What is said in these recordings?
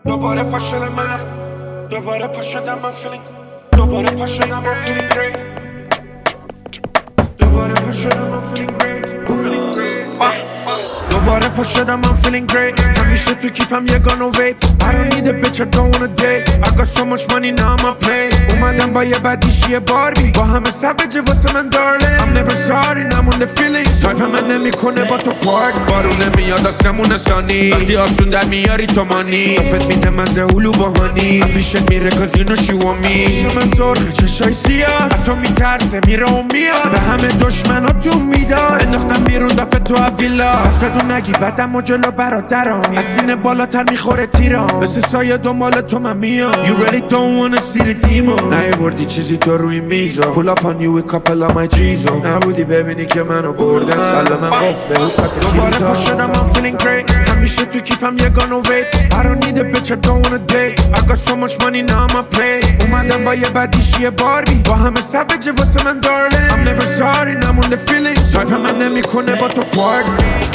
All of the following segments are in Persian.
دوباره پا شدم من دوباره پا شدم من feeling دوباره پا شدم من feeling great دوباره پا شدم من feeling great دوباره پا شدم من feeling great همیشه تو کیفم یه گان و ویپ I don't need a bitch I don't wanna date I got so much money now I'm a play اومدم با یه بدیشی باربی با همه سوجه واسه من darling I'm never sorry I'm on the feeling سایپ من نمیکنه با تو پارک بارونه میاد آسمون ثانی وقتی آسون در میاری تو مانی افت میده مزه هلو باهانی پیشت میره cause you know she want me شمه سرخ چشای سیاه حتی میترسه میره و میاد به همه دشمنا تو میداد انداختم بیرون دفعه تو ویلا پس بدون نگی بدم و جلو برادرم از سینه بالاتر میخوره تیرم مثل سایه دنبال تو من میام You really don't wanna see the demon نیاوردی چیزی تو روی میزو Pull up on you with couple of my G's نبودی ببینی که منو بردن قلبم قفله حکت دوباره پا شدم I'm feeling great همیشه تو کیفم یه گان و ویپ I don't need a bitch I don't wanna date I got so much money now I'm a play اومدم با یه بدیشی باربی با همه سوجه واسه من darling I'm never sorry I'm on the feeling سایپ من نمیکنه با تو پارک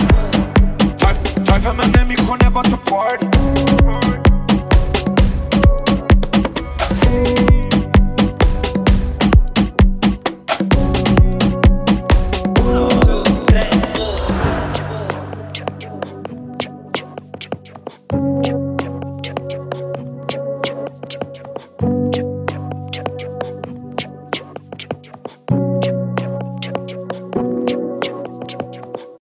سایپ من نمیکنه با تو پارک